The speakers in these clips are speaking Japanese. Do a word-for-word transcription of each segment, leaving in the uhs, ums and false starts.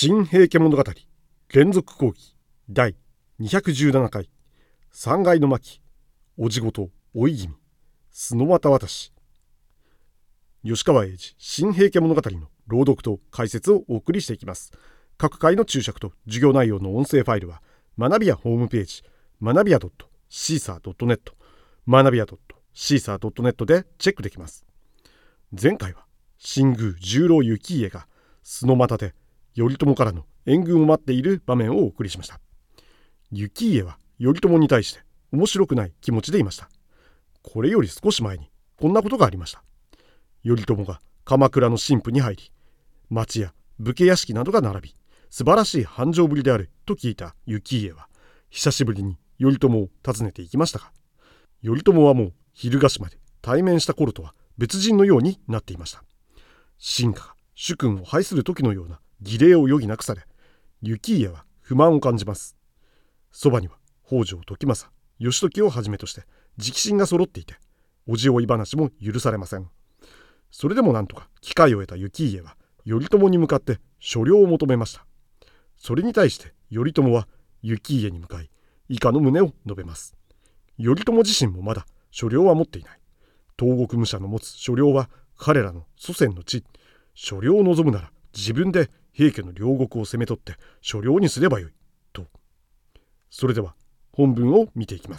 新平家物語連続講義だいにひゃくじゅうななかいさんがいの巻おじごとおい君須の又渡し吉川英治新平家物語の朗読と解説をお送りしていきます。各回の注釈と授業内容の音声ファイルは学びやホームページ学びや シーサードットネット 学びや シーサードットネット でチェックできます。前回は新宮十郎行家が須の又で頼朝からの援軍を待っている場面をお送りしました。行家は頼朝に対して面白くない気持ちでいました。これより少し前にこんなことがありました。頼朝が鎌倉の神府に入り、町や武家屋敷などが並び、素晴らしい繁盛ぶりであると聞いた行家は久しぶりに頼朝を訪ねていきましたが、頼朝はもう昼ヶ島で対面した頃とは別人のようになっていました。臣下が主君を拝する時のような儀礼を余儀なくされ、行家は不満を感じます。そばには北条時政、義時をはじめとして直臣が揃っていて、おじおい話も許されません。それでもなんとか機会を得た行家は頼朝に向かって所領を求めました。それに対して頼朝は行家に向かい以下の旨を述べます。頼朝自身もまだ所領は持っていない。東国武者の持つ所領は彼らの祖先の地。所領を望むなら自分で平家の領国を攻め取って所領にすればよいと。それでは本文を見ていきます。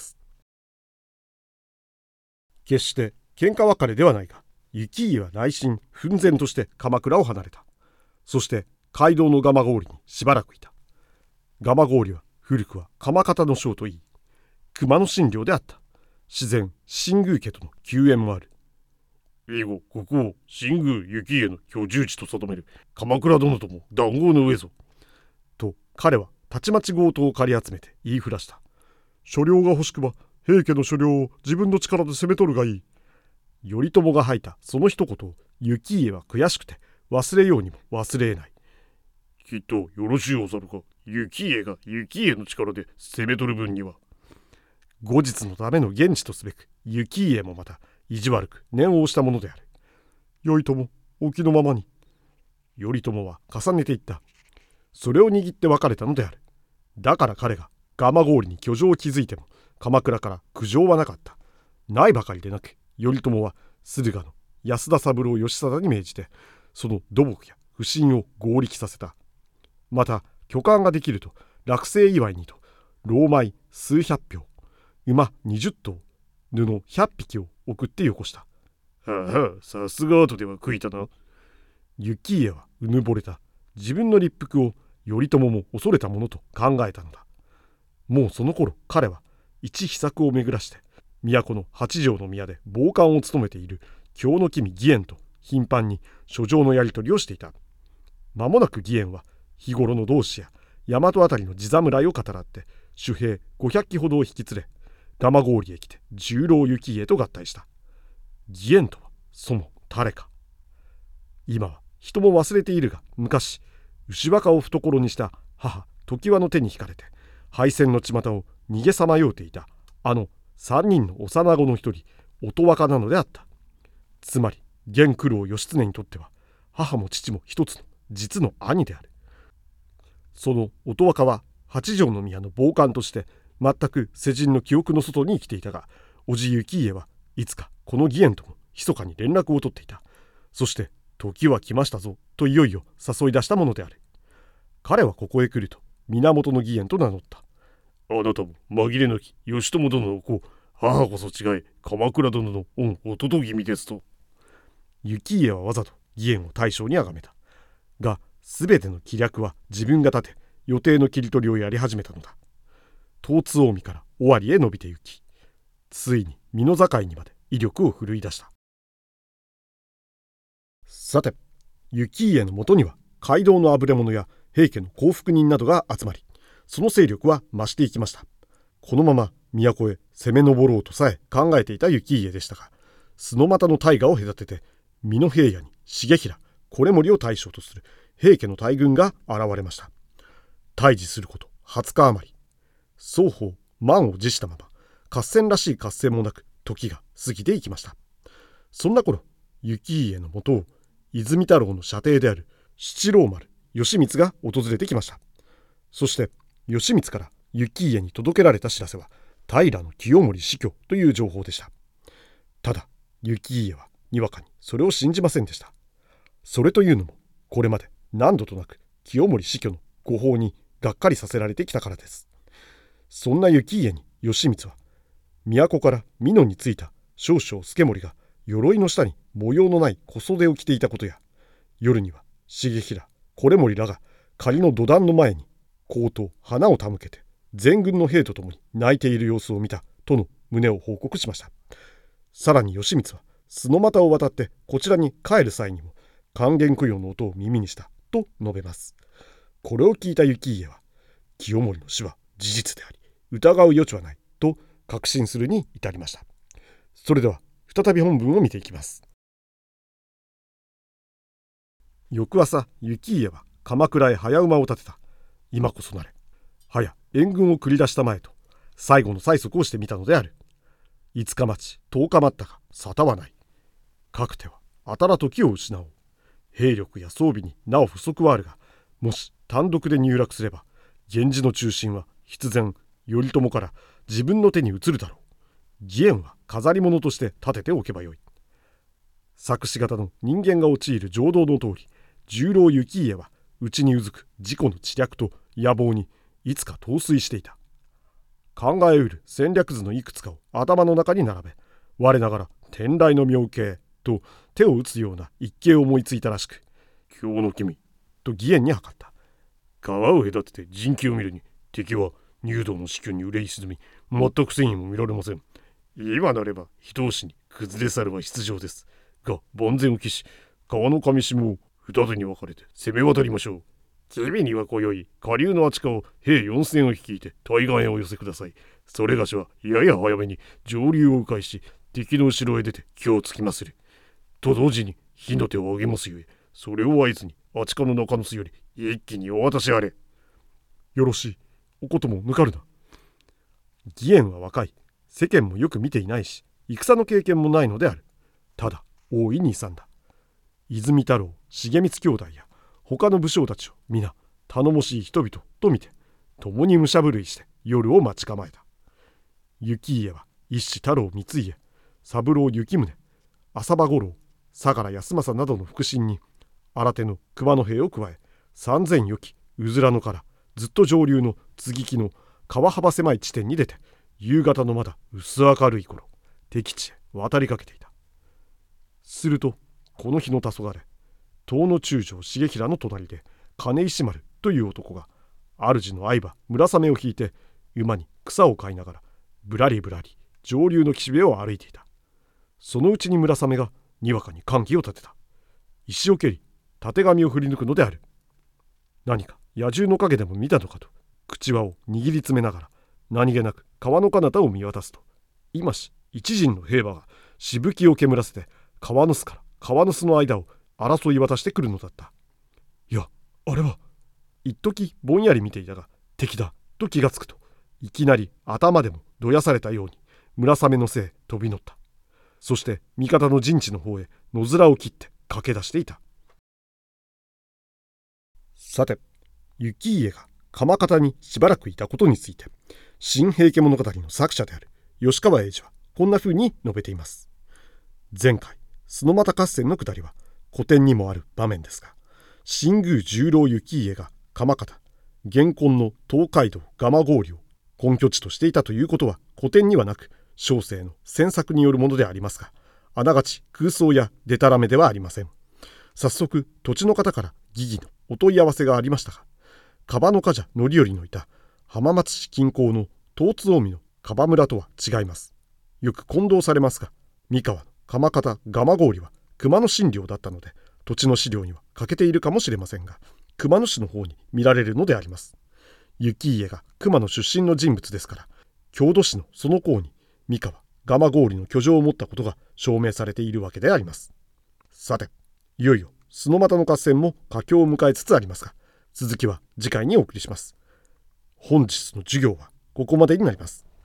決して喧嘩別れではないが、行家は内心奮然として鎌倉を離れた。そして街道の蒲郡にしばらくいた。蒲郡は古くは鎌方の将といい、熊の診療であった。自然新宮家との救援もある。以後ここを新宮行家の居住地と定める鎌倉殿とも談合の上ぞ。と彼はたちまち強盗を借り集めて言いふらした。所領が欲しくば平家の所領を自分の力で攻め取るがいい。頼朝が吐いたその一言を行家は悔しくて忘れようにも忘れえない。きっとよろしいお猿か。行家が行家の力で攻め取る分には。後日のための言地とすべく行家もまた意地悪く念を押したものである。頼朝、お気のままに。頼朝は重ねていった。それを握って別れたのである。だから彼が蒲郡に居城を築いても鎌倉から苦情はなかった。ないばかりでなく、頼朝は駿河の安田三郎義貞に命じてその土木や不信を合力させた。また巨漢ができると落成祝いにと老米数百俵、馬二十頭、布百匹を送ってよこした。はあ、さすが後では食いたな。行家はうぬぼれた。自分の立腹を頼朝も恐れたものと考えたのだ。もうその頃彼は一秘策を巡らして都の八条の宮で暴漢を務めている京の君義円と頻繁に書状のやり取りをしていた。間もなく義円は日頃の同志や大和あたりの地侍を語らって主兵ごひゃっきほどを引き連れ蒲郡へ来て十郎行家と合体した。義円とはその誰か。今は人も忘れているが、昔牛若を懐にした母常盤の手に引かれて敗戦の巷を逃げさまようていたあの三人の幼子の一人音若なのであった。つまり現九郎義経にとっては母も父も一つの実の兄である。その音若は八条の宮の暴漢として全く世人の記憶の外に生きていたが、叔父行家はいつかこの義円とも密かに連絡を取っていた。そして時は来ましたぞといよいよ誘い出したものである。彼はここへ来ると源義円と名乗った。あなたも紛れなき義朝殿の子、母こそ違い鎌倉殿の御弟君ですと。行家はわざと義円を大将に崇めたが、すべての気略は自分が立て予定の切り取りをやり始めたのだ。東津近江から尾張へ伸びて行き、ついに美濃境にまで威力を振るい出した。さて行家のもとには街道のあぶれ者や平家の降伏人などが集まり、その勢力は増していきました。このまま都へ攻め上ろうとさえ考えていた行家でしたが、須の又の大河を隔てて美濃平野に重衡、維盛を大将とする平家の大軍が現れました。対峙することはつか余り、双方満を持したまま合戦らしい合戦もなく時が過ぎていきました。そんな頃行家のもとを泉太郎の舎弟である七郎丸義満が訪れてきました。そして義満から行家に届けられた知らせは平清盛死去という情報でした。ただ行家はにわかにそれを信じませんでした。それというのもこれまで何度となく清盛死去の誤報にがっかりさせられてきたからです。そんな行家に義満は都から美濃に着いた少々助盛が鎧の下に模様のない小袖を着ていたことや、夜には重衡維盛らが仮の土壇の前に香と花を手向けて全軍の兵とともに泣いている様子を見たとの旨を報告しました。さらに義満は須の俣を渡ってこちらに帰る際にも管弦供養の音を耳にしたと述べます。これを聞いた行家は清盛の死は事実であり疑う余地はないと確信するに至りました。それでは再び本文を見ていきます。翌朝行家は鎌倉へ早馬を立てた。今こそなれ早援軍を繰り出したまえと最後の催促をしてみたのである。いつか待ちとおか待ったが沙汰はない。各手はあたら時を失おう。兵力や装備になお不足はあるが、もし単独で入洛すれば源氏の中心は必然頼朝から自分の手に移るだろう。義援は飾り物として立てておけばよい。作詞型の人間が陥る情動の通り、十郎行家は内にうずく自己の知略と野望にいつか陶酔していた。考えうる戦略図のいくつかを頭の中に並べ、我ながら天来の妙計と手を打つような一計を思いついたらしく、今日の君と義援に諮った。川を隔てて陣形を見るに敵は入道の死去に憂い沈み、全く戦意も見られません。今なれば一押しに崩れ去るは必定ですが、万全を期し川の上下を二手に分かれて攻め渡りましょう。君には今宵下流のあちかを兵よんせんを率いて対岸へお寄せください。それがしはやや早めに上流を迂回し敵の後ろへ出て気をつきますると同時に火の手を上げますゆえ、それを合図にあちかの中洲より一気にお渡しあれ。よろしい。おことも抜かるな。義援は若い。世間もよく見ていないし戦の経験もないのである。ただ大いに勇んだ。泉太郎重光兄弟や他の武将たちを皆頼もしい人々と見て共に武者震いして夜を待ち構えた。行家は一子太郎光家、三郎幸宗、浅葉五郎、相良康政などの腹心に新手の熊野兵を加え、三千余騎うずらのからずっと上流の継ぎ木の川幅狭い地点に出て、夕方のまだ薄明るい頃敵地へ渡りかけていた。するとこの日の黄昏、遠野中将重衡の隣で金石丸という男が主の相場村雨を引いて馬に草を飼いながらぶらりぶらり上流の岸辺を歩いていた。そのうちに村雨がにわかに歓喜を立てた。石を蹴りたてがみを振り抜くのである。何か野獣の影でも見たのかと口輪を握り詰めながら何気なく川の彼方を見渡すと、今し一陣の兵馬がしぶきを煙らせて川の巣から川の巣の間を争い渡してくるのだった。いや、あれは。一時ぼんやり見ていたが敵だと気がつくと、いきなり頭でもどやされたように村雨の背へ飛び乗った。そして味方の陣地の方へ野面を切って駆け出していた。さて、行家が鎌方にしばらくいたことについて、新平家物語の作者である吉川英治はこんな風に述べています。前回須の俣合戦のくだりは古典にもある場面ですが、新宮十郎行家が鎌方、現今の東海道蒲郡を根拠地としていたということは古典にはなく、小生の詮索によるものでありますが、あながち空想やデタラメではありません。早速土地の方から疑義のお問い合わせがありましたが、樺の冠者範頼のいた浜松市近郊の東津近江の樺村とは違います。よく混同されますが、三河の鎌方蒲郡は熊野診療だったので、土地の資料には欠けているかもしれませんが、熊野市の方に見られるのであります。行家が熊野出身の人物ですから、郷土史のその項に三河蒲郡の居城を持ったことが証明されているわけであります。さて、いよいよ須の俣の合戦も佳境を迎えつつありますが、続きは次回にお送りします。本日の授業はここまでになります。